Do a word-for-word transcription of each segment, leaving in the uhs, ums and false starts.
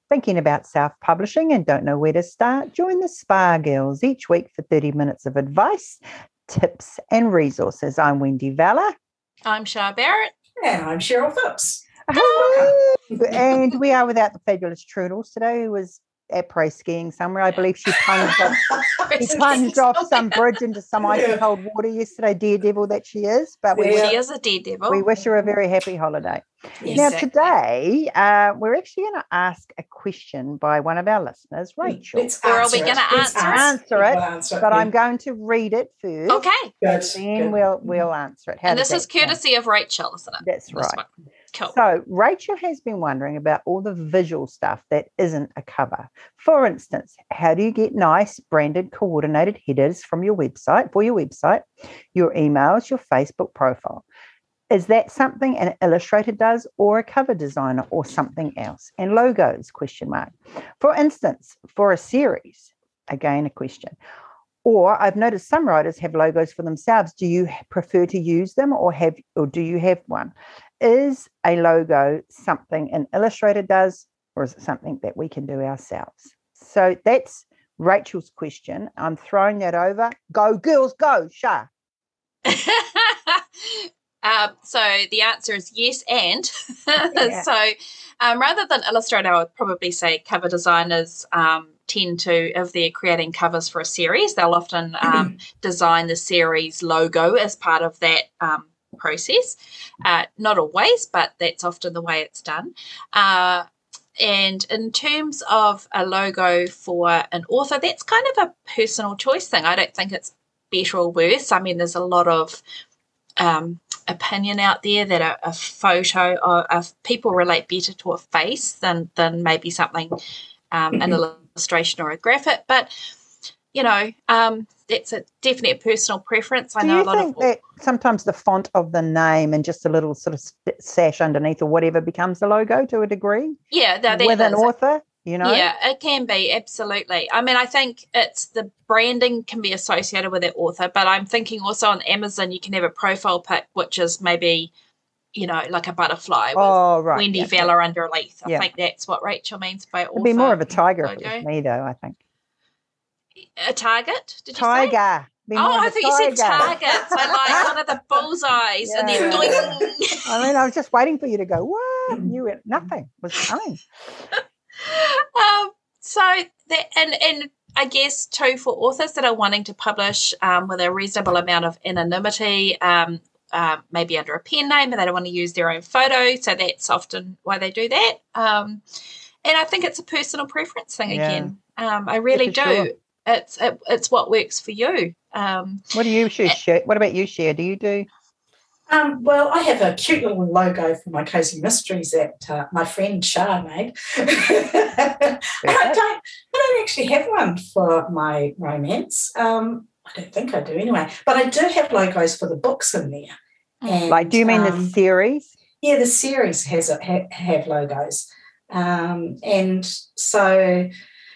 Thinking about self-publishing and don't know where to start? Join the Spa Girls each week for thirty minutes of advice, tips and resources. I'm Wendy Valla. I'm Shah Barrett. And I'm Cheryl Phipps. Hello. And we are without the fabulous Trudels today, who was at pro skiing somewhere. I believe she plunged off, she plunged off some bridge into some icy yeah. cold water yesterday, daredevil that she is. But we she wish, is a daredevil. We wish her a very happy holiday. Yes, now, exactly. today, uh, we're actually going to ask a question by one of our listeners, Rachel. Let's or are we going to answer, answer it? Answer it but yeah. I'm going to read it first. Okay. Good. Then Good. we'll we'll answer it. How and this does is that courtesy sound? of Rachel, isn't it? That's This right. one. Cool. So Rachel has been wondering about all the visual stuff that isn't a cover. For instance, how do you get nice branded coordinated headers from your website, for your website, your emails, your Facebook profile? Is that something an illustrator does or a cover designer or something else? And logos, question mark. For instance, for a series, again, a question. Or I've noticed some writers have logos for themselves. Do you prefer to use them or have, or do you have one? Is a logo something an illustrator does or is it something that we can do ourselves? So that's Rachel's question. I'm throwing that over. Go, girls, go, Shah. Um, so the answer is yes and. Yeah. so um, rather than illustrator, I would probably say cover designers um, tend to, if they're creating covers for a series, they'll often um, design the series logo as part of that um, process. Uh, not always, but that's often the way it's done. Uh, and in terms of a logo for an author, that's kind of a personal choice thing. I don't think it's better or worse. I mean, there's a lot of um, opinion out there that a, a photo of, of people relate better to a face than than maybe something um, an illustration or a graphic. But you know, um, that's a definitely a personal preference. I Do know you a lot think of that sometimes the font of the name and just a little sort of sash underneath or whatever becomes the logo to a degree? yeah, no, that, with an that's- author, you know? Yeah, it can be, absolutely. I mean, I think it's the branding can be associated with that author, but I'm thinking also on Amazon you can have a profile pic, which is maybe, you know, like a butterfly with Oh, right. Wendy yeah, Valla underneath. I Yeah. think that's what Rachel means by author. It'd be more of a tiger if it logo. was me, though, I think. A target, did you say? Tiger. Be Oh, more of I a thought you said tiger. targets. I like one of the bullseyes and then Yeah. doing. I mean, I was just waiting for you to go, what? You went, nothing was coming. um, so that and and I guess too for authors that are wanting to publish um, with a reasonable amount of anonymity, um, uh, maybe under a pen name, and they don't want to use their own photo, so that's often why they do that. Um, and I think it's a personal preference thing Yeah. again. Um, I really for do. sure. It's it, it's what works for you. Um, What do you share? What about you, Cher? Do you do? Um, well, I have a cute little logo for my Cozy Mysteries that uh, my friend Shah made. And I don't, I don't actually have one for my romance. Um, I don't think I do anyway. But I do have logos for the books in there. And, Like, do you mean um, the series? Yeah, the series has a, ha, have logos. Um, and so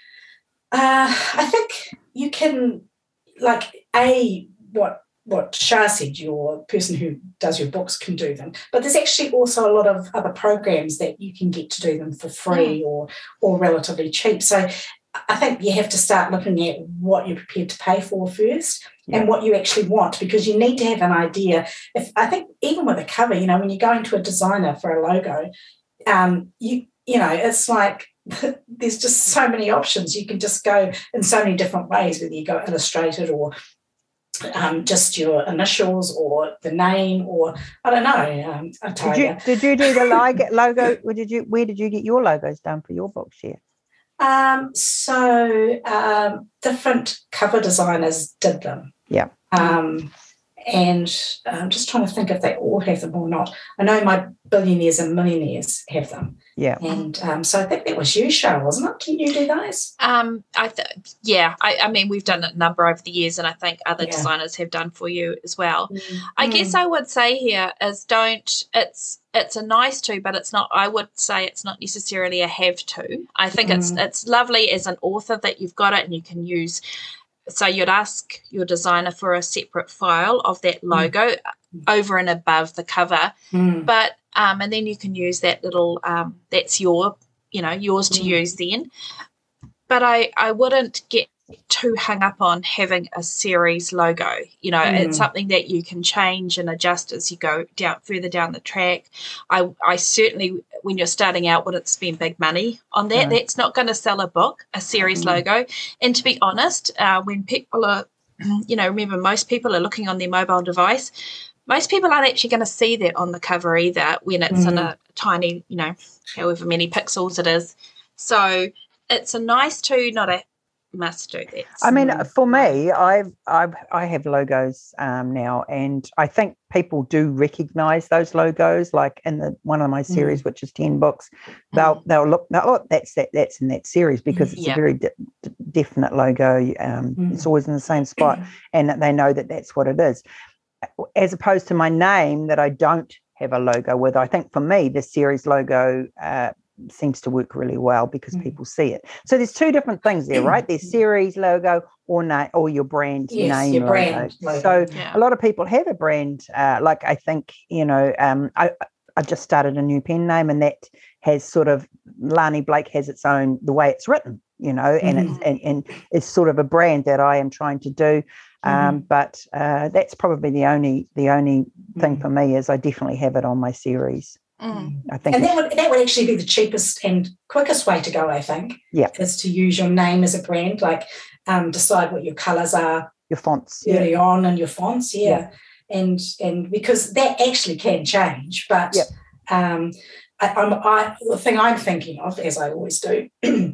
uh, I think you can, like, A, what what Shah said, your person who does your books can do them. But there's actually also a lot of other programs that you can get to do them for free Mm. or or relatively cheap. So I think you have to start looking at what you're prepared to pay for first Yeah. and what you actually want, because you need to have an idea. If I think even with a cover, you know, when you're going to a designer for a logo, um, you you know, it's like there's just so many options. You can just go in so many different ways, whether you go illustrated or Um, just your initials or the name or I don't know, um, a Did tiger. you did you do the logo? logo or did you? Where did you get your logos done for your books, Cher? Um, so um, different cover designers did them. Yeah. Um, and I'm just trying to think if they all have them or not. I know my billionaires and millionaires have them. Yeah. And um, so I think that was you, Cheryl, wasn't it? Didn't you do those? Um, I th- yeah, I, I mean, we've done a number over the years, and I think other Yeah. designers have done for you as well. Mm. I guess I would say here is don't. It's it's a nice to, but it's not. I would say it's not necessarily a have to. I think it's Mm. it's lovely as an author that you've got it and you can use. So you'd ask your designer for a separate file of that logo Mm. over and above the cover, Mm. but um, and then you can use that little um, that's your you know, yours to Mm. use then. But I, I wouldn't get too hung up on having a series logo. You know, Mm. it's something that you can change and adjust as you go down further down the track. I, I certainly, when you're starting out, wouldn't spend big money on that. No. That's not going to sell a book, a series Mm. logo. And to be honest, uh, when people are, you know, remember most people are looking on their mobile device. Most people aren't actually going to see that on the cover either when it's Mm. in a tiny, you know, however many pixels it is. So it's a nice to, not a must do that. I mean, Mm. for me, I've, I've I have logos um, now, and I think people do recognise those logos. Like in the one of my series, Mm. which is ten books, they'll Mm. they'll look, oh, that's that that's in that series because it's Yeah. a very de- de- definite logo. Um, Mm. It's always in the same spot, and that they know that that's what it is. As opposed to my name that I don't have a logo with. I think for me, the series logo uh, seems to work really well because Mm. people see it. So there's two different things there, right? There's series logo or name or your brand Yes, name your logo. brand logo. So Yeah. a lot of people have a brand. Uh, like I think, you know, um, I, I just started a new pen name, and that has sort of Lani Blake has its own the way it's written, you know, and Mhm. it's and, and it's sort of a brand that I am trying to do. Um, Mhm. but uh, that's probably the only the only thing Mm. for me is I definitely have it on my series. Mm. I think And that it's- would that would actually be the cheapest and quickest way to go, I think. Yeah. Is to use your name as a brand, like um, decide what your colours are your fonts. Yeah. early on and your fonts, yeah. Yeah. And and because that actually can change. But Yep. um I, I'm I the thing I'm thinking of, as I always do,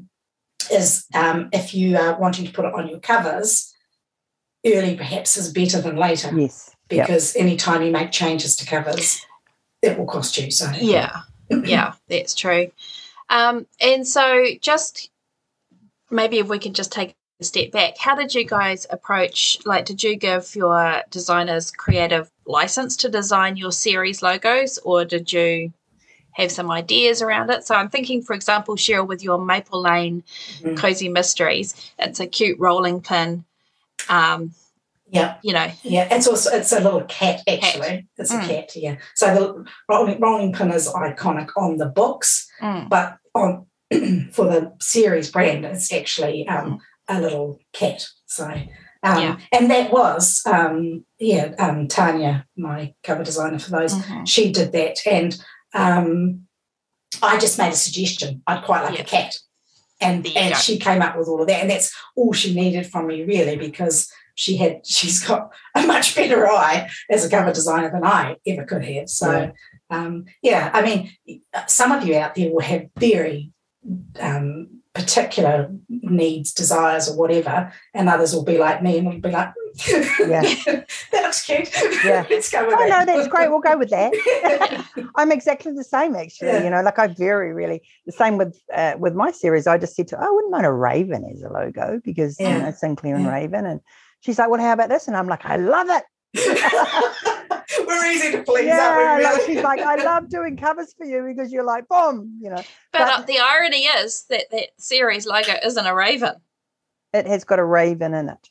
is um if you are wanting to put it on your covers, early perhaps is better than later. Yes. Yep. Because anytime you make changes to covers, it will cost you. So Yeah, yeah, that's true. Um, and so just maybe if we could just take a step back, how did you guys approach, like, did you give your designers creative license to design your series logos, or did you have some ideas around it? So I'm thinking, for example, Cheryl, with your Maple Lane Mhm. Cozy Mysteries, it's a cute rolling pin, um, yeah. you know. Yeah, it's also it's a little cat actually. It's a Mm. cat, yeah. So the rolling rolling pin is iconic on the books, Mm. but on for the series brand, it's actually um, a little cat. So um, Yeah. and that was um, yeah um, Tanya, my cover designer for those. Mhm. She did that, and um, I just made a suggestion. I'd quite like Yeah. a cat, and There you and go. she came up with all of that, and that's all she needed from me really, because she had she's got a much better eye as a cover designer than I ever could have. So Yeah. um, yeah, I mean, some of you out there will have very um, particular needs, desires, or whatever, and others will be like me and will be like, Yeah. that looks cute. Yeah. Let's go with Oh, that. no, that's great. We'll go with that. I'm exactly the same, actually. Yeah. You know, like I very really the same with uh, with my series. I just said to her, I wouldn't mind a raven as a logo because you Yeah. know Sinclair and Yeah. Raven, and she's like, well, how about this? And I'm like, I love it. We're easy to please, Yeah, aren't we? like, Really? she's like, I love doing covers for you because you're like, boom, you know. But, But- uh, the irony is that that series logo isn't a raven. It has got a raven in it,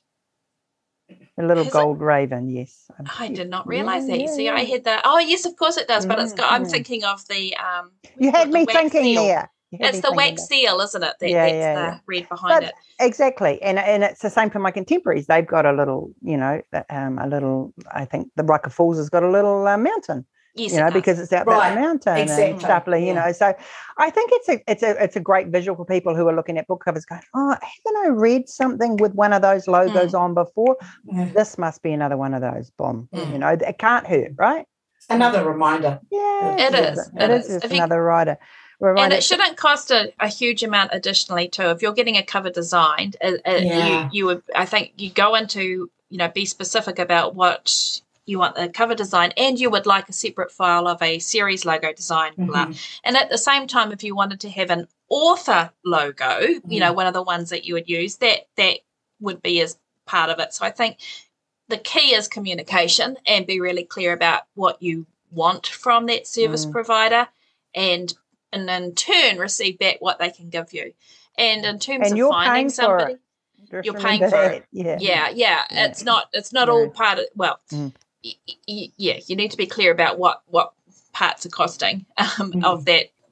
a little Has it? gold raven. Yes, I did not Yeah, realise that. You yeah, see, yeah. I had the, oh, yes, of course it does, but it's got, I'm Mhm. thinking of the, um, You had the me wax thinking seal. there. You had It's me the thinking wax there. seal, isn't it? That, Yeah, that's yeah, the yeah. red behind But it. exactly, and and it's the same for my contemporaries. They've got a little, you know, um, a little. I think the Rucker Falls has got a little uh, mountain. Yes, You know, it does. because it's out Right, that mountain exactly, and stuff, like, you yeah. know. So I think it's a it's a it's a great visual for people who are looking at book covers, going, "Oh, haven't I read something with one of those logos on before? Yeah. This must be another one of those." Boom, Mm. you know, it can't hurt, right? Another reminder. Yeah, It it's- is, It it is is. just If you- another rider. And Reminder. it shouldn't cost a, a huge amount additionally too. If you're getting a cover designed, uh, uh, Yeah. you you would, I think you go into, you know, be specific about what you want the cover design, and you would like a separate file of a series logo design. Blah. Mhm. And at the same time, if you wanted to have an author logo, you know, one of the ones that you would use, that that would be as part of it. So I think the key is communication, and be really clear about what you want from that service Mm. provider, and and in turn receive back what they can give you. And in terms And of you're finding paying for somebody, it. Just you're paying remember for that. it. Yeah. yeah, yeah, Yeah. it's not it's not Yeah. all part of, well, Mm. y- y- yeah, you need to be clear about what what parts are costing um, Mm. of that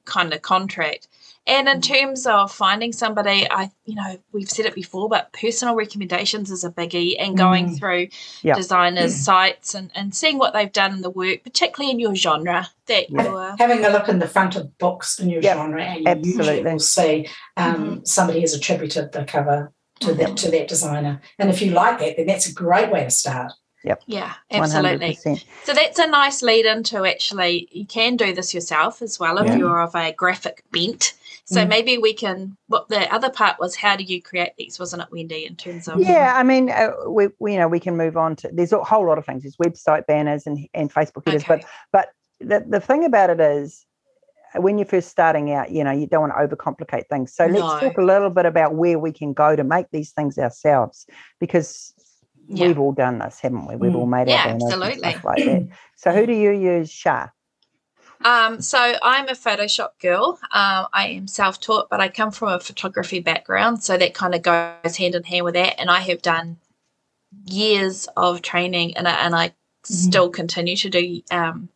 kind of contract. And in terms of finding somebody, I, you know, we've said it before, but personal recommendations is a biggie, and going Mm. through Yep. designers' sites and, and seeing what they've done in the work, particularly in your genre that Yep. you're. Having a look in the front of books in your Yep. genre, and you Absolutely. usually will see um, Mm-hmm. somebody has attributed the cover to, Mm-hmm. that, to that designer. And if you like that, then that's a great way to start. Yep. Yeah, one hundred absolutely. percent. So that's a nice lead into actually, you can do this yourself as well if Yeah. you're of a graphic bent. So Mm. maybe we can, what the other part was, how do you create these, wasn't it, Wendy, in terms of. Yeah, I mean, uh, we, we you know we can move on to. There's a whole lot of things. There's website banners and and Facebook headers, Okay. but but the the thing about it is, when you're first starting out, you know, you don't want to overcomplicate things. So let's No. talk a little bit about where we can go to make these things ourselves, because Yeah. we've all done this, haven't we? We've Mm. all made Yeah, our banners and absolutely. stuff like that. So who do you use, Shah? Um, so I'm a Photoshop girl. Um, I am self-taught, but I come from a photography background, so that kind of goes hand in hand with that. And I have done years of training, and I, and I still continue to do um,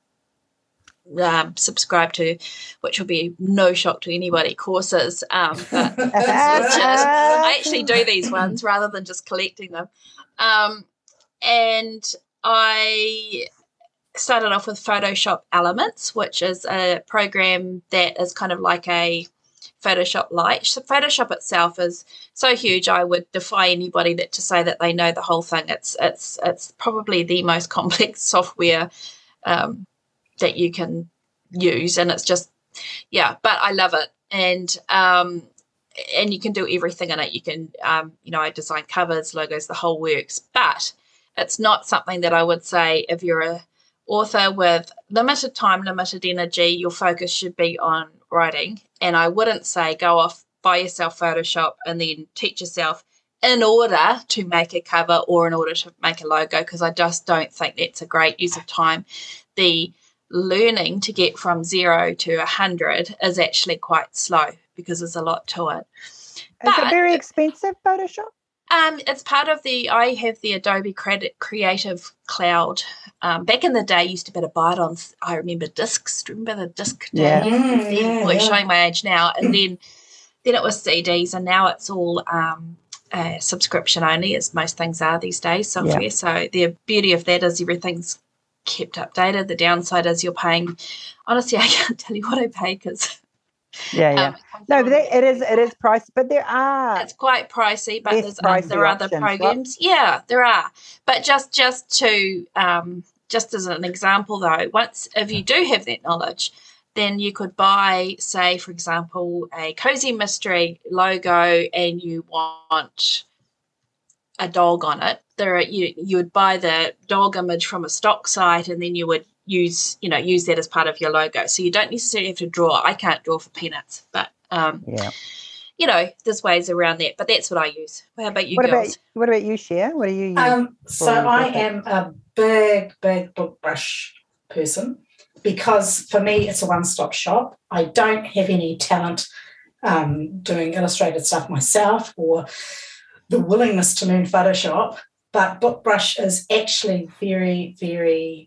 um, subscribe to, which will be no shock to anybody, courses. Um, but I actually do these ones rather than just collecting them. Um, and I started off with Photoshop Elements, which is a program that is kind of like a Photoshop Lite. So Photoshop itself is so huge, I would defy anybody that to say that they know the whole thing. It's it's it's probably the most complex software um, that you can use, and it's just yeah. But I love it, and um, and you can do everything in it. You can um, you know I design covers, logos, the whole works. But it's not something that I would say if you're a author with limited time, limited energy, your focus should be on writing. And I wouldn't say go off, buy yourself Photoshop and then teach yourself in order to make a cover or in order to make a logo, because I just don't think that's a great use of time. The learning to get from zero to a hundred is actually quite slow because there's a lot to it. Is But- it very expensive, Photoshop? Um, it's part of the, I have the Adobe Credit Creative Cloud. Um, back in the day, I used to be able to buy it on, I remember discs. Do you remember the disc Yeah. days? Mm, Then, yeah, well, yeah. showing my age now. And then, then it was C Ds, and now it's all um, uh, subscription only, as most things are these days, software. Yeah. So the beauty of that is everything's kept updated. The downside is you're paying, honestly, I can't tell you what I pay because Yeah, yeah. um, it comes No, out but that, it is it is pricey, but there are it's quite pricey, but Less there's pricey other other options, right? programs. Yeah, there are. But just just to um, just as an example, though, once if you do have that knowledge, then you could buy, say, for example, a Cozy Mystery logo, and you want a dog on it. There, are, you you would buy the dog image from a stock site, and then you would use you know use that as part of your logo. So you don't necessarily have to draw. I can't draw for peanuts, but um, yeah. you know, there's ways around that. But that's what I use. How about you What girls? about what about you, Cher? What do you use? Um, so for I graphic? am a big, big book brush person because for me it's a one-stop shop. I don't have any talent um, doing illustrated stuff myself or the willingness to learn Photoshop, but book brush is actually very, very,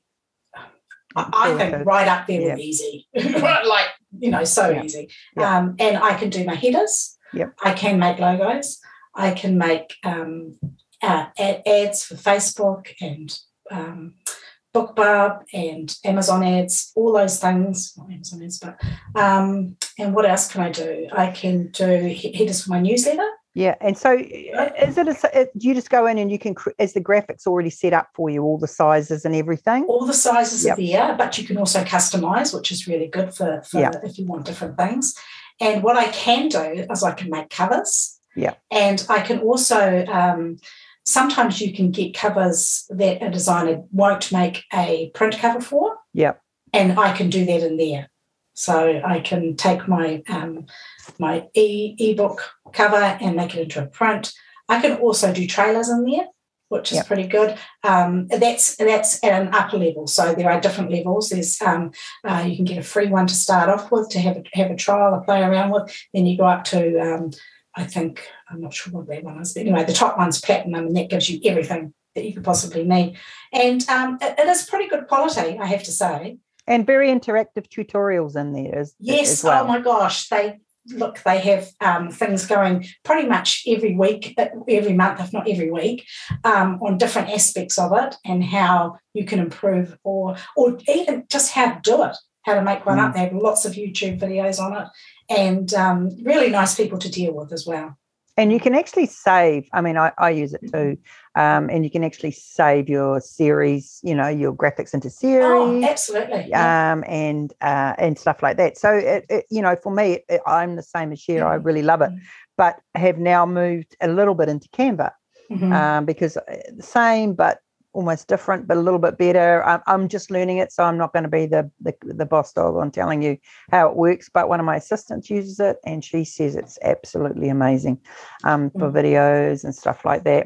I, I think, Intuitive. right up there Yeah. with easy. Like, you know, so Yeah. easy. Yeah. Um, and I can do my headers. Yep. I can make logos. I can make um, uh, ad- ads for Facebook and um, BookBub and Amazon ads, all those things. Not Amazon ads, but um, and what else can I do? I can do he- headers for my newsletter. Yeah, and so is it, a, it? Do you just go in and you can? cr- Is the graphics already set up for you, all the sizes and everything? All the sizes Yep. are there, but you can also customize, which is really good for, for Yep. if you want different things. And what I can do is I can make covers. Yep. And I can also, um, sometimes you can get covers that a designer won't make a print cover for, Yep. and I can do that in there. So I can take my um, my e ebook cover and make it into a print. I can also do trailers in there, which is Yep. pretty good. Um, that's that's at an upper level. So there are different levels. There's um, uh, you can get a free one to start off with to have a, have a trial or play around with. Then you go up to um, I think I'm not sure what that one is, but anyway, the top one's platinum, and that gives you everything that you could possibly need. And um, it, it is pretty good quality, I have to say. And very interactive tutorials in there as, yes, as well. Oh my gosh, they look, they have um, things going pretty much every week, every month, if not every week, um, on different aspects of it and how you can improve or or even just how to do it, how to make one mm. up. They have lots of YouTube videos on it and um, really nice people to deal with as well. And you can actually save, I mean, I, I use it too, um, and you can actually save your series, you know, your graphics into series. Oh, absolutely. Yeah. Um, and uh, and stuff like that. So, it, it, you know, for me, it, I'm the same as Cher. Mm-hmm. I really love it, but have now moved a little bit into Canva mm-hmm. um, because the same, but almost different, but a little bit better. I'm, I'm just learning it, so I'm not going to be the, the the boss dog on telling you how it works. But one of my assistants uses it, and she says it's absolutely amazing um, for mm. videos and stuff like that.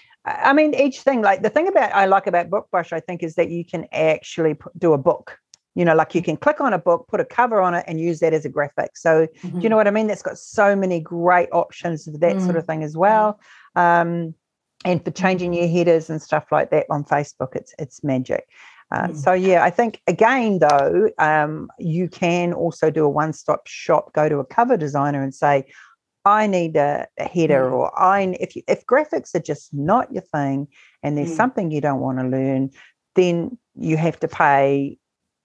I mean, each thing, like the thing about I like about BookBrush, I think, is that you can actually put, do a book. You know, like you can click on a book, put a cover on it, and use that as a graphic. So, mm-hmm. do you know what I mean? That's got so many great options for that mm. sort of thing as well. Um, And for changing your headers and stuff like that on Facebook, it's it's magic. Uh, mm. So, yeah, I think, again, though, um, you can also do a one-stop shop, go to a cover designer and say, I need a, a header mm. or I if you, if graphics are just not your thing and there's mm. something you don't want to learn, then you have to pay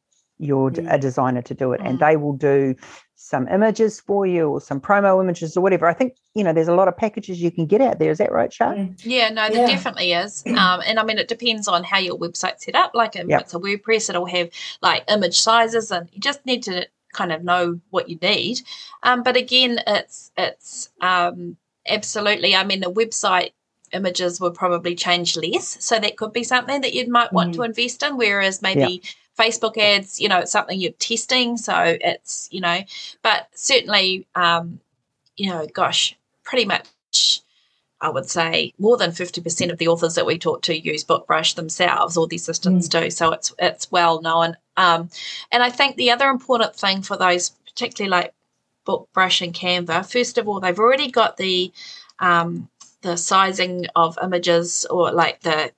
your mm. a designer to do it. Mm. And they will do some images for you or some promo images or whatever. I think, you know, there's a lot of packages you can get out there. Is that right, Char? Yeah, no, there yeah. definitely is. Um, and I mean, it depends on how your website's set up. Like if yep. it's a WordPress, it'll have like image sizes and you just need to kind of know what you need. Um, but again, it's, it's um, absolutely, I mean, the website images will probably change less. So that could be something that you might want mm. to invest in, whereas maybe yep. Facebook ads, you know, it's something you're testing. So it's, you know, but certainly, um, you know, gosh, pretty much I would say more than fifty percent of the authors that we talk to use BookBrush themselves or the assistants mm. do. So it's it's well known. Um, and I think the other important thing for those, particularly like BookBrush and Canva, first of all, they've already got the um, the sizing of images or like the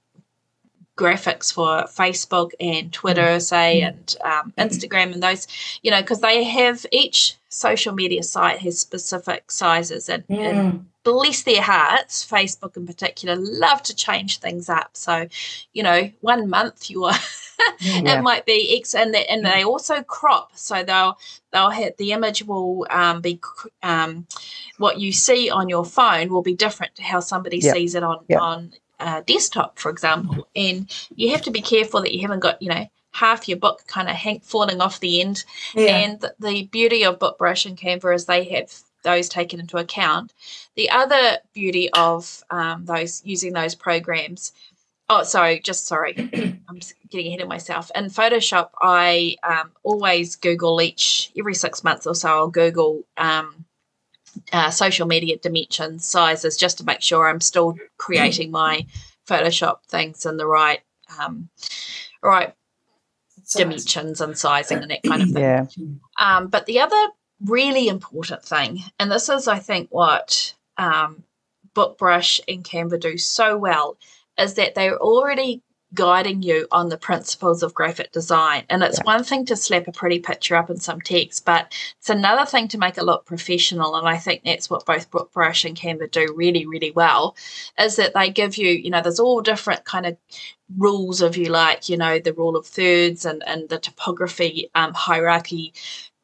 graphics for Facebook and Twitter, say, and um, Instagram and those, you know, because they have each social media site has specific sizes and, mm. and bless their hearts, Facebook in particular, love to change things up. So, you know, one month you are, yeah. it might be X, and they, and they also crop. So they'll they'll have the image will um, be um, what you see on your phone will be different to how somebody yep. sees it on yep. on. Uh, desktop, for example, and you have to be careful that you haven't got, you know, half your book kind of hang, falling off the end. Yeah. And the, the beauty of BookBrush and Canva is they have those taken into account. The other beauty of um, those using those programs, oh, sorry, just sorry, I'm just getting ahead of myself. In Photoshop, I um, always Google each, every six months or so, I'll Google um, Uh, social media dimensions, sizes, just to make sure I'm still creating my Photoshop things in the right um, right Size. dimensions and sizing and that kind of thing. Yeah. Um, but the other really important thing, and this is, I think, what um, BookBrush and Canva do so well, is that they're already guiding you on the principles of graphic design. And it's yeah. one thing to slap a pretty picture up in some text, but it's another thing to make it look professional. And I think that's what both BookBrush and Canva do really, really well, is that they give you, you know, there's all different kind of rules, if you like, you know, the rule of thirds and, and the typography um, hierarchy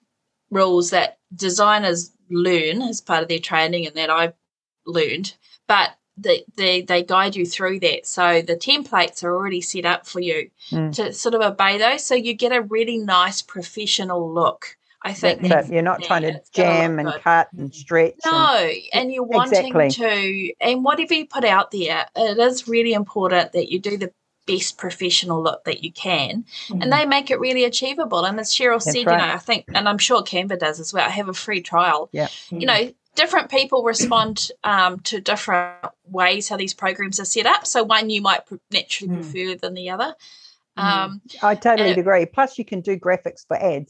rules that designers learn as part of their training and that I've learned. But They, they they guide you through that. So the templates are already set up for you mm. to sort of obey those. So you get a really nice professional look. I think that, that you're not trying to jam and good. cut and stretch. No, and, and you're wanting exactly. to, and whatever you put out there, it is really important that you do the best professional look that you can, mm. and they make it really achievable. And as Cheryl That's said, right. you know, I think, and I'm sure Canva does as well, I have a free trial. Yeah. You know, different people respond um, to different ways how these programs are set up. So one you might naturally mm. prefer than the other. Um, I totally agree. Plus, you can do graphics for ads.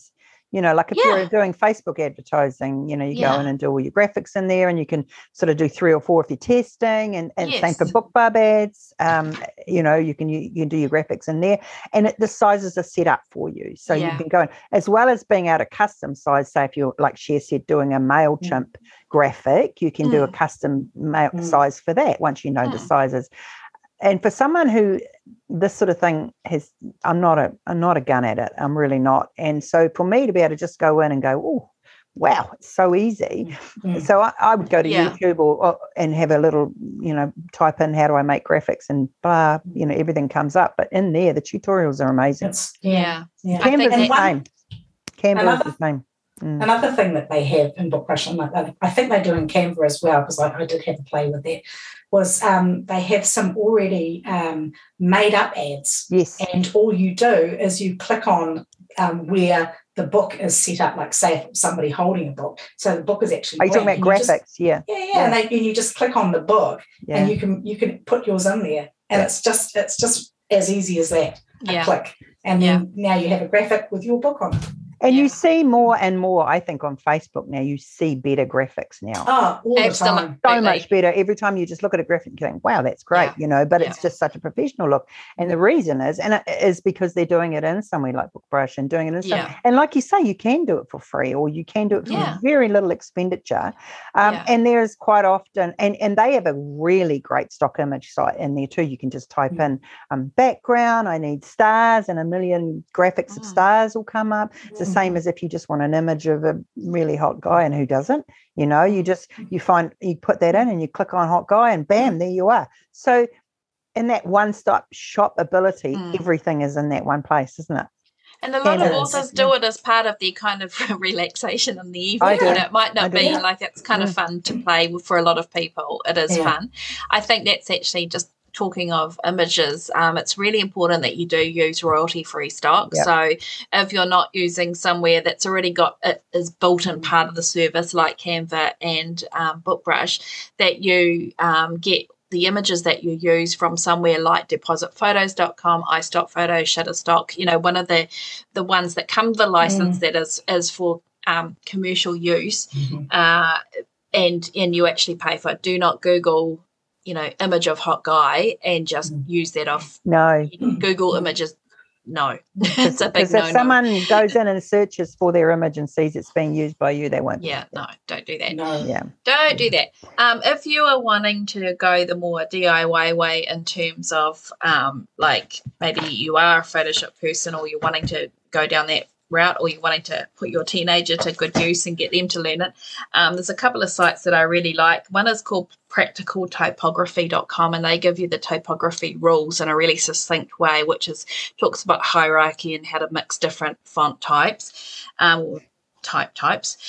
You know, like if Yeah. you're doing Facebook advertising, you know, you Yeah. go in and do all your graphics in there, and you can sort of do three or four if you're testing, and, and same for Yes. BookBub ads. Um, you know, you can you, you can do your graphics in there, and it, the sizes are set up for you, so Yeah. you can go in, as well as being able to custom size. Say if you're, like Cher said, doing a MailChimp mm. graphic, you can mm. do a custom mail mm. size for that once you know mm. the sizes. And for someone who this sort of thing has, I'm not a, I'm not a gun at it. I'm really not. And so for me to be able to just go in and go, oh, wow, it's so easy. Mm. So I, I would go to yeah. YouTube or, or and have a little, you know, type in how do I make graphics and blah, you know, everything comes up. But in there, the tutorials are amazing. It's, yeah, yeah. Canva's the same. Canva is the same. Mm. Another thing that they have in BookBrush, and I think they do in Canva as well, because I, I did have a play with that, was um, they have some already um, made up ads. Yes. And all you do is you click on um, where the book is set up, like say if somebody holding a book. So the book is actually. Are you talking about graphics? Just, yeah. Yeah, yeah. yeah. And, they, and you just click on the book yeah. and you can you can put yours in there. And yeah. it's just it's just as easy as that. A yeah. click. And then yeah. now you have a graphic with your book on it. And yeah. you see more and more, I think, on Facebook now, you see better graphics now. Oh, all the time. So much better. Every time you just look at a graphic, you think, wow, that's great, yeah. you know, but yeah. it's just such a professional look. And the reason is, and it is because they're doing it in somewhere like BookBrush and doing it in some, yeah. and like you say, you can do it for free or you can do it for yeah. very little expenditure. Um, yeah. And there's quite often, and, and they have a really great stock image site in there too. You can just type mm. in um, background, I need stars, and a million graphics mm. of stars will come up. It's the mm. same as if you just want an image of a really hot guy, and who doesn't, you know, you just you find you put that in and you click on hot guy and bam, there you are. So in that one-stop shop ability, mm. everything is in that one place, isn't it? And a lot and of authors do it as part of their kind of relaxation in the evening. And it might not be yeah. like it's kind mm. of fun to play for a lot of people. It is yeah. fun. I think that's actually just talking of images, um, it's really important that you do use royalty-free stock. Yep. So if you're not using somewhere that's already got it is built in part of the service like Canva and um, BookBrush, that you um, get the images that you use from somewhere like deposit photos dot com, iStock Photos, Shutterstock, you know, one of the the ones that come with the license mm. that is is for um, commercial use, mm-hmm. uh, and and you actually pay for it. Do not Google, you know, image of hot guy and just mm. use that off. No. Google images. No. It's a big Because no. if someone goes in and searches for their image and sees it's being used by you, they won't. Yeah, no, don't do that. No. Yeah. Don't do that. Um, if you are wanting to go the more D I Y way in terms of um, like maybe you are a Photoshop person or you're wanting to go down that route, or you're wanting to put your teenager to good use and get them to learn it, um, there's a couple of sites that I really like. One is called practical typography dot com, and they give you the typography rules in a really succinct way, which is talks about hierarchy and how to mix different font types um, or type types.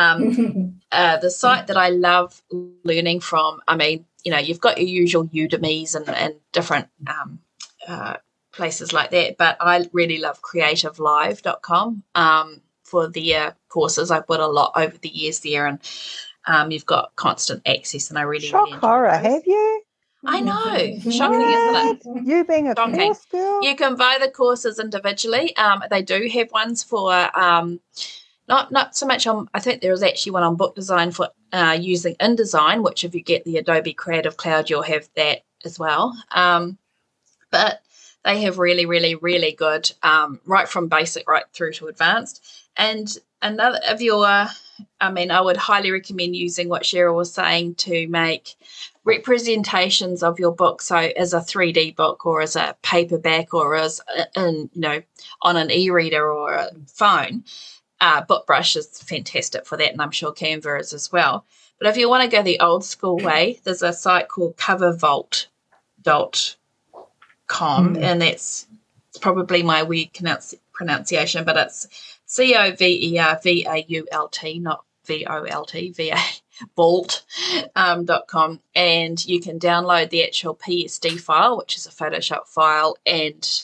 Um, uh, the site that I love learning from, I mean, you know, you've got your usual Udemy's and, and different um, uh, places like that, but I really love creative live dot com um, for the uh, courses. I've bought a lot over the years there, and um, you've got constant access, and I really, Shock really enjoy horror, those. have you? I know. Shocking, isn't it? You being a Shocking. course girl? You can buy the courses individually. Um, they do have ones for um, not not so much on, I think there is actually one on book design for uh, using InDesign, which if you get the Adobe Creative Cloud, you'll have that as well. Um, but they have really, really, really good, um, right from basic right through to advanced. And another of your, I mean, I would highly recommend using what Cheryl was saying to make representations of your book. So as a three D book or as a paperback or as, in, you know, on an e-reader or a phone, uh, BookBrush is fantastic for that, and I'm sure Canva is as well. But if you want to go the old school way, there's a site called cover vault dot com, mm. and that's it's probably my weird pronounci- pronunciation, but it's C O V E R V A U L T, not V O L T, V A, vault um, dot com, and you can download the actual P S D file, which is a Photoshop file, and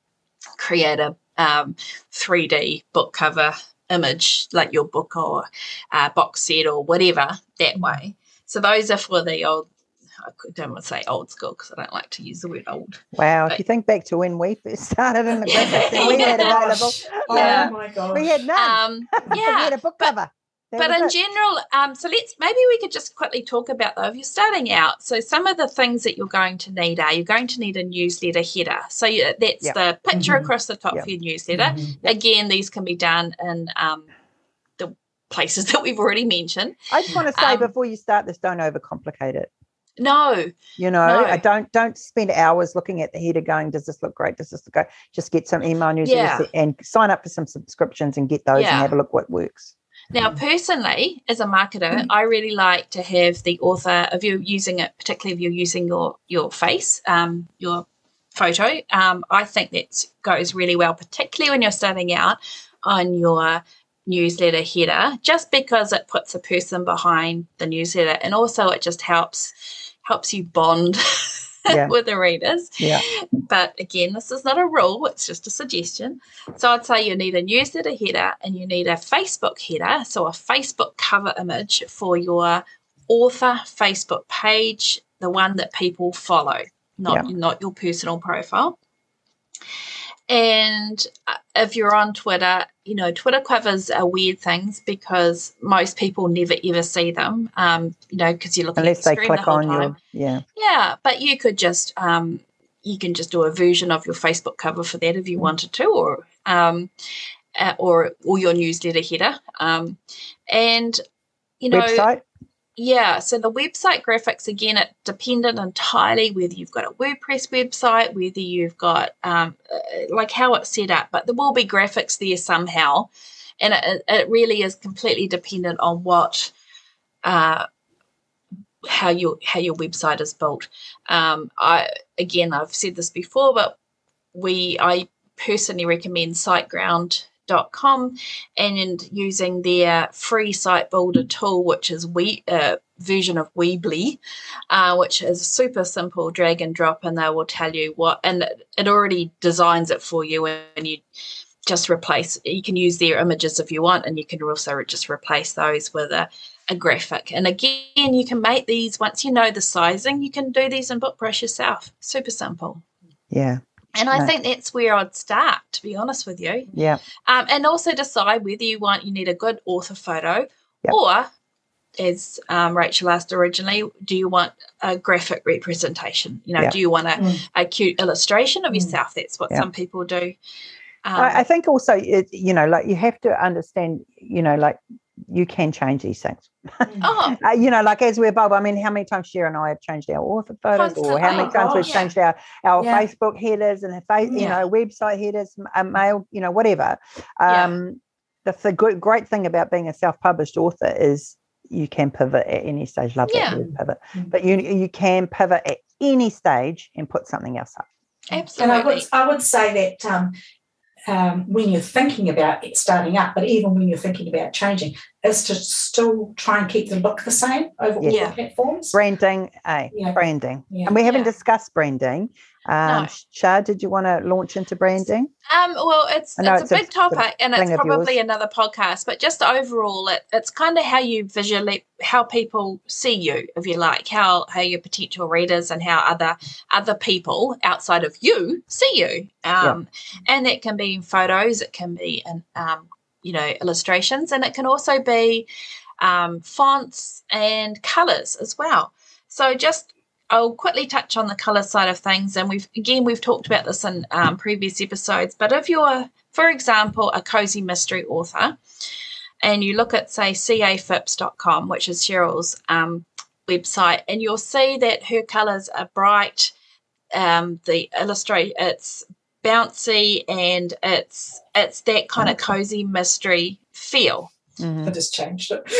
create a um, three D book cover image, like your book or uh, box set or whatever, that way. So those are for the old I don't want to say old school because I don't like to use the word old. Wow, but, if you think back to when we first started in the graphics that we had available, yeah. Oh my gosh, we had none. Um, yeah, we had a book but, cover. That but in it. general, um, so let's maybe we could just quickly talk about though. If you're starting out, so some of the things that you're going to need are you're going to need a newsletter header. So you, that's yep. the picture mm-hmm. across the top yep. of your newsletter. Mm-hmm. Yep. Again, these can be done in um, the places that we've already mentioned. I just want to say um, before you start this, don't overcomplicate it. No, you know, no. I don't don't spend hours looking at the header going, does this look great? Does this look great? Just get some email newsletters yeah. and sign up for some subscriptions and get those yeah. and have a look what works. Now, personally, as a marketer, I really like to have the author, if you're using it, particularly if you're using your, your face, um, your photo, um, I think that goes really well, particularly when you're starting out on your newsletter header, just because it puts a person behind the newsletter, and also it just helps helps you bond yeah. with the readers. Yeah. But again, this is not a rule, it's just a suggestion. So I'd say you need a newsletter header and you need a Facebook header, so a Facebook cover image for your author Facebook page, the one that people follow, not, yeah. not your personal profile. And if you're on Twitter, you know, Twitter covers are weird things because most people never ever see them, um, you know, because you're looking unless at the they screen click the whole on time. your, yeah. Yeah, but you could just, um, you can just do a version of your Facebook cover for that if you wanted to, or, um, uh, or, or your newsletter header. Um, and, you know. Website? Yeah, so the website graphics, again, it dependent entirely whether you've got a WordPress website, whether you've got, um, like how it's set up, but there will be graphics there somehow, and it, it really is completely dependent on what, uh, how your how your website is built. Um, I again, I've said this before, but we I personally recommend SiteGround dot com and using their free site builder tool, which is we uh, version of Weebly, uh, which is super simple, drag and drop, and they will tell you what, and it already designs it for you, and you just replace, you can use their images if you want, and you can also just replace those with a, a graphic. And again, you can make these, once you know the sizing, you can do these in BookBrush yourself. Super simple. Yeah. And I no. think that's where I'd start, to be honest with you. Yeah. Um, and also decide whether you want, you need a good author photo, yep. or, as um, Rachel asked originally, do you want a graphic representation? You know, yep. do you want a, mm. a cute illustration of mm. yourself? That's what yep. some people do. Um, I, I think also, it, you know, like you have to understand, you know, like you can change these things. oh. uh, you know, like as we're both, I mean, how many times Cher and I have changed our author photos, Constantly. or how many Oh, times we've gosh. changed our, our Yeah. Facebook headers and, face, you Yeah. know, website headers, uh, mail, you know, whatever. Um, yeah. The, the good, great thing about being a self-published author is you can pivot at any stage. Love Yeah. that word, pivot. Mm. But you you can pivot at any stage and put something else up. Absolutely. And I would, I would say that um, um, when you're thinking about it starting up, but even when you're thinking about changing, is to still try and keep the look the same over all Yeah. the platforms. Branding, eh? Yeah. Branding. Yeah. And we haven't Yeah. discussed branding. Um, No. Shah, did you want to launch into branding? Um, well, it's I know it's, it's a a big topic, and thing it's of probably yours. another podcast. But just overall, it, it's kind of how you visually, how people see you, if you like, how how your potential readers and how other other people outside of you see you. Um, and that can be in photos, it can be in um, you know, illustrations, and it can also be um, fonts and colours as well. So just I'll quickly touch on the colour side of things, and we've again we've talked about this in um, previous episodes. But if you're, for example, a cozy mystery author, and you look at say C A F I P S dot com, which is Cheryl's um, website, and you'll see that her colours are bright. Um, the illustrate it's bouncy, and it's it's that kind of cozy mystery feel. Mm-hmm. I just changed it.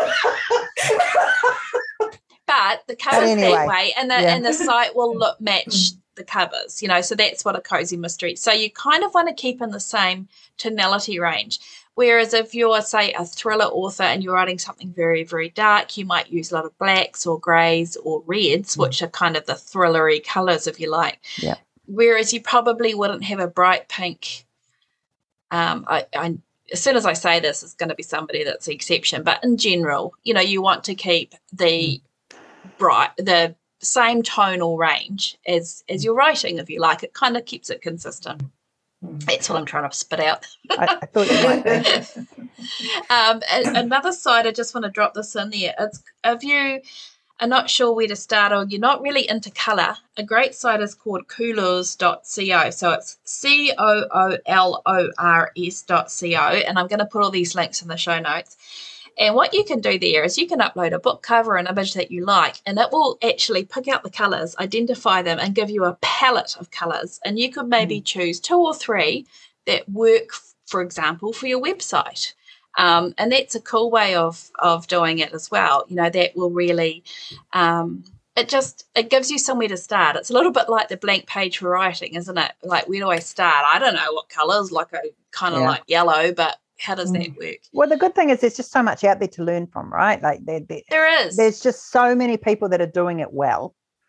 But the covers anyway, that way, and the yeah. and the site will look match the covers, you know. So that's what a cozy mystery. So you kind of want to keep in the same tonality range. Whereas if you're, say, a thriller author and you're writing something very, very dark, you might use a lot of blacks or greys or reds, mm. which are kind of the thrillery colours, if you like. Yeah. Whereas you probably wouldn't have a bright pink. Um, I, I as soon as I say this, it's going to be somebody that's the exception. But in general, you know, you want to keep the bright, the same tonal range as as your writing, if you like. It kind of keeps it consistent. That's what I'm trying to spit out. I, I thought you might be. um, a, another site, I just want to drop this in there. It's if you are not sure where to start or you're not really into colour, a great site is called coolors dot co. So it's C O O L O R S dot co. And I'm going to put all these links in the show notes. And what you can do there is you can upload a book cover, an image that you like, and it will actually pick out the colours, identify them, and give you a palette of colours. And you could maybe mm. choose two or three that work, for example, for your website. Um, and that's a cool way of of doing it as well. You know, that will really, um, it just, it gives you somewhere to start. It's a little bit like the blank page for writing, isn't it? Like, where do I start? I don't know what colours, like I kind of yeah. like yellow, but how does that work? Well, the good thing is there's just so much out there to learn from, right? Like there, there, there is. There's just so many people that are doing it well.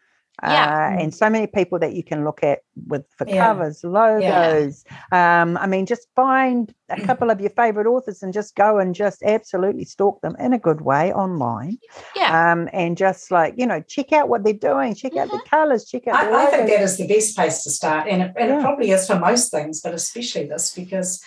Yeah. Uh, and so many people that you can look at with for yeah. covers, logos. Yeah. Um, I mean, just find a couple of your favorite authors and just go and just absolutely stalk them in a good way online. Yeah. Um, and just like, you know, check out what they're doing, check mm-hmm. out the colours, check out I, the I think that is the best place to start. And, it, and yeah. it probably is for most things, but especially this, because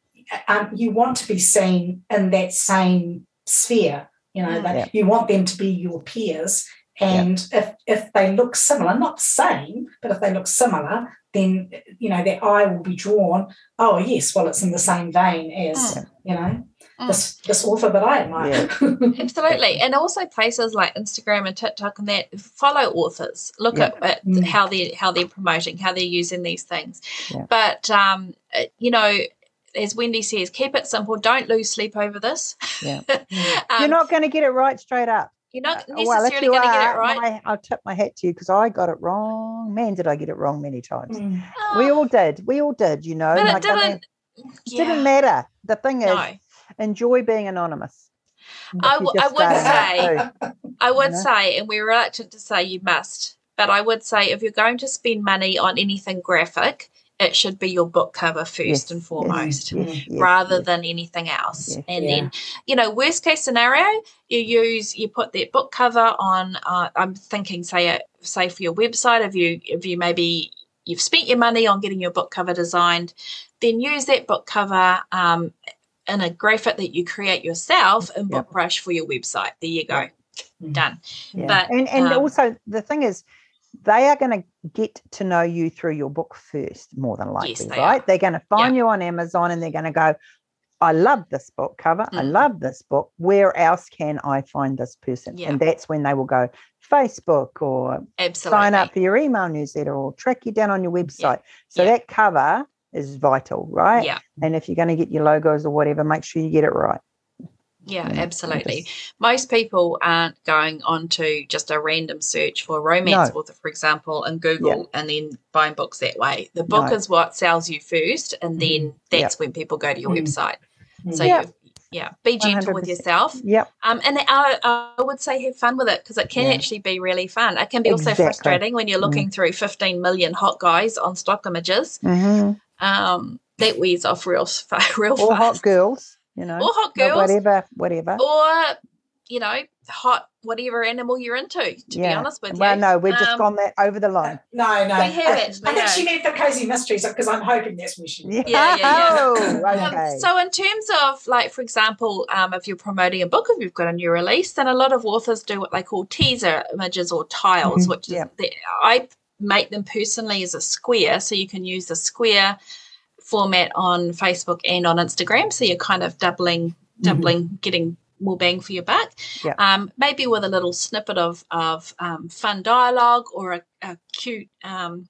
Um, you want to be seen in that same sphere, you know, that yeah. you want them to be your peers. And yeah. if if they look similar, not the same, but if they look similar, then, you know, their eye will be drawn, oh, yes, well, it's in the same vein as, mm. you know, mm. this, this author that I admire. Yeah. Absolutely. And also places like Instagram and TikTok and that, follow authors. Look yeah. at, at mm. how, they're, how they're promoting, how they're using these things. Yeah. But, um, you know, as Wendy says, keep it simple. Don't lose sleep over this. Yeah, um, you're not going to get it right straight up. You're not necessarily well, going to get it right. My, I'll tip my hat to you because I got it wrong. Man, did I get it wrong many times. Mm. Oh. We all did. We all did, you know. But like, it didn't, I mean, yeah. didn't matter. The thing is, no. enjoy being anonymous. I, w- I would say, I would you know? say, and we're reluctant to say you must, but I would say if you're going to spend money on anything graphic, it should be your book cover first yes, and foremost, yes, yes, rather yes. than anything else. Yes, and yeah. then, you know, worst case scenario, you use you put that book cover on. Uh, I'm thinking, say, uh, say for your website, if you if you maybe you've spent your money on getting your book cover designed, then use that book cover um, in a graphic that you create yourself in yep. BookBrush for your website. There you go, yep. done. Yeah. But and and um, also the thing is, they are going to get to know you through your book first, more than likely, yes, they right? are. They're going to find yeah. you on Amazon and they're going to go, I love this book cover. Mm. I love this book. Where else can I find this person? Yeah. And that's when they will go Facebook or Absolutely. sign up for your email newsletter or track you down on your website. Yeah. So yeah. that cover is vital, right? Yeah. And if you're going to get your logos or whatever, make sure you get it right. Yeah, Yeah, absolutely. just- Most people aren't going on to just a random search for a romance No. author, for example, in Google and then buying books that way. The book No. is what sells you first, and then that's Yep. when people go to your Mm. website. So, Yep. you, yeah, be gentle with one hundred percent. yourself. Yep. Um, and I, I would say have fun with it because it can Yeah. actually be really fun. It can be also Exactly. frustrating when you're looking through fifteen million hot guys on stock images. Mm-hmm. Um, that wears off real, real Or fast. hot girls, you know. Or hot Or girls. whatever, whatever. Or, you know, hot whatever animal you're into, to yeah. be honest with well, you. no, we've just Um, gone that over the line. No, no. We have I, actually, I think yeah. she meant for cozy mysteries because I'm hoping that's where she. Yeah, Yeah, yeah, yeah. Oh, Um, okay. so in terms of, like, for example, um, if you're promoting a book, if you've got a new release, then a lot of authors do what they call teaser images or tiles, Mhm. which is Yeah. the, I make them personally as a square, so you can use the square format on Facebook and on Instagram, so you're kind of doubling, doubling, mm-hmm. getting more bang for your buck. Yeah. Um, maybe with a little snippet of of um, fun dialogue or a, a cute um,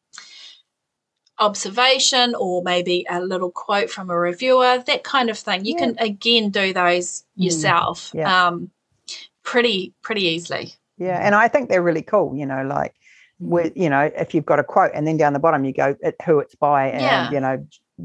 observation, or maybe a little quote from a reviewer, that kind of thing. You Yeah. can again do those yourself, Mm. Yeah. um, pretty pretty easily. Yeah, and I think they're really cool, you know, like with, you know, if you've got a quote and then down the bottom you go it, who it's by and, Yeah. you know,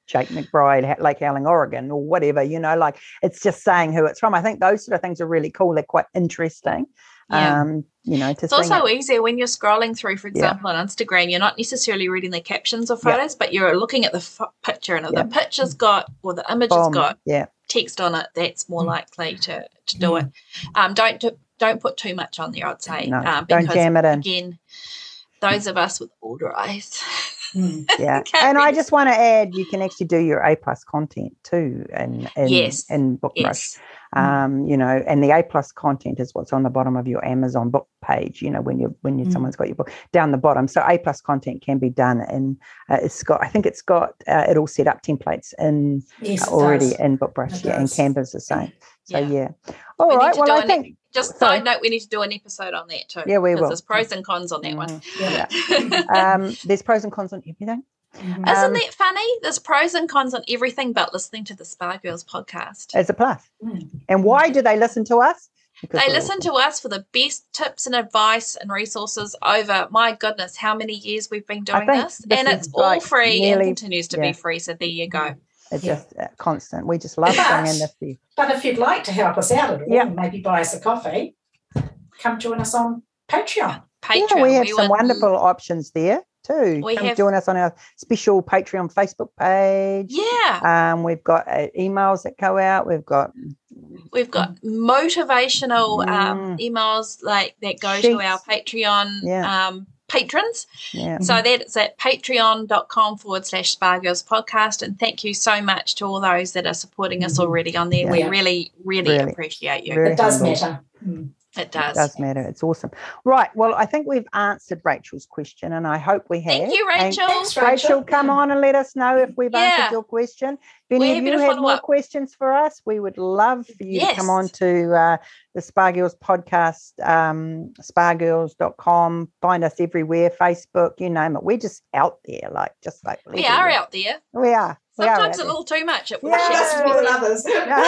Jake McBride, Lake Howling, Oregon, or whatever, you know, like it's just saying who it's from. I think those sort of things are really cool. They're quite interesting. Yeah. Um, you know, to it's also it. easier when you're scrolling through, for example, yeah. on Instagram, you're not necessarily reading the captions or photos, yeah. but you're looking at the f- picture, and if yeah. the picture's got, or the image has got yeah. text on it, that's more likely to, to do it. Um, don't do, don't put too much on there, I'd say. No, um, because, don't jam it in. Again, those of us with older eyes. Yeah. And I just want to add, you can actually do your A plus content too in, in, yes. in BookBrush. Yes. Um, you know, and the A plus content is what's on the bottom of your Amazon book page, you know, when you when you, mm. someone's got your book down the bottom. So A plus content can be done in, uh, it's got, I think it's got uh, it all set up templates in yes, uh, already does. in BookBrush, it yeah, does. and Canva's the same. So, yeah. yeah. All we right. Well, I think. An, just sorry. side note, we need to do an episode on that too. Yeah, we will. There's pros and cons on that mm-hmm. one. Yeah. um, there's pros and cons on everything. Mm-hmm. Isn't um, that funny? There's pros and cons on everything but listening to the Spa Girls podcast. As a plus. Mm. And why do they listen to us? Because they listen awesome. to us for the best tips and advice and resources over, my goodness, how many years we've been doing this. this. And it's all like free nearly, and continues to yeah. be free. So there you go. It's yeah. just uh, constant. We just love but, bringing this to you. But if you'd like to help us out at all, yeah. maybe buy us a coffee, come join us on Patreon. Patreon. Yeah, we have we some would, wonderful options there too. We Come have, join us on our special Patreon Facebook page. Yeah. Um, we've got uh, emails that go out. We've got we've got motivational mm, um, emails like that go sheets. to our Patreon yeah. um, patrons. Yeah. So that's at patreon.com forward slash Spa Girls podcast. And thank you so much to all those that are supporting us already on there. Yeah. We really, really, really appreciate you. It does matter. Mm. It does. It does matter. It's awesome. Right. Well, I think we've answered Rachel's question, and I hope we have. Thank you, Rachel. Thanks, Rachel. Rachel, come on and let us know if we've yeah. answered your question. If any We're of you have more up. questions for us, we would love for you yes. to come on to uh, the Spa Girls podcast, um, spa girls dot com. Find us everywhere, Facebook, you name it. We're just out there, like just like we everywhere. are out there. We are. Sometimes a little too much. It yeah, that's more than others.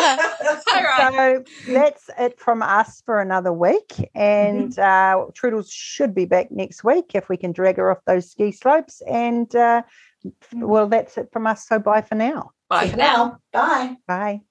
All right. So that's it from us for another week. And mm-hmm. uh, Trudels should be back next week if we can drag her off those ski slopes. And uh, well, that's it from us. So bye for now. Bye for now. Bye. Bye.